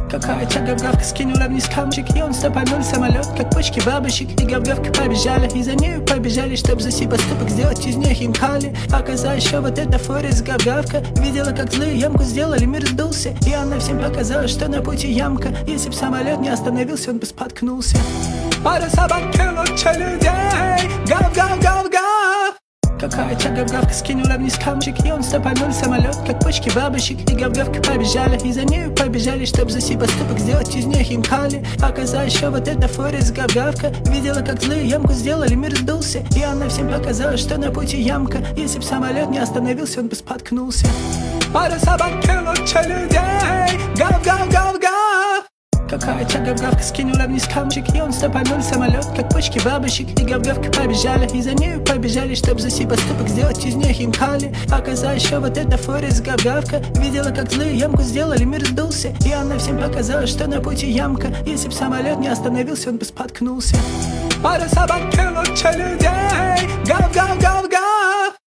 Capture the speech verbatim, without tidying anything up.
Какая-то гав-гавка скинула вниз камчик, и он стопанул самолет, как почки бабочек. И гав-гавка побежала, и за нею побежали, чтоб за сей поступок сделать из них им хали. Оказалось, что вот эта Форест гав-гавка видела, как злые ямку сделали, мир сдулся. И она всем показала, что на пути ямка. Если б самолет не остановился, он бы споткнулся. Пара собак лучше людей, гав-гав-гав-гав. Какая-то гав-гавка скинула вниз камчик, и он стопанул самолет, как почки бабочек. И гав-гавка побежала, и за нею побежали, чтоб за сей поступок сделать из них им хали. Оказалось, что вот эта Форест гав-гавка видела, как злые ямку сделали, мир сдулся. И она всем показала, что на пути ямка. Если б самолет не остановился, он бы споткнулся. Пара собак лучше людей, гав-гав-гав-гав. Какая-то гав-гавка скинула вниз камчик, и он стопанул самолет, как почки бабочек. И гав-гавка побежала, и за нею побежали, чтоб за сей поступок сделать из них им хали. Оказалось, что вот эта Форест гав-гавка видела, как злые ямку сделали, мир сдулся. И она всем показала, что на пути ямка. Если б самолет не остановился, он бы споткнулся. Пара собак лучше людей.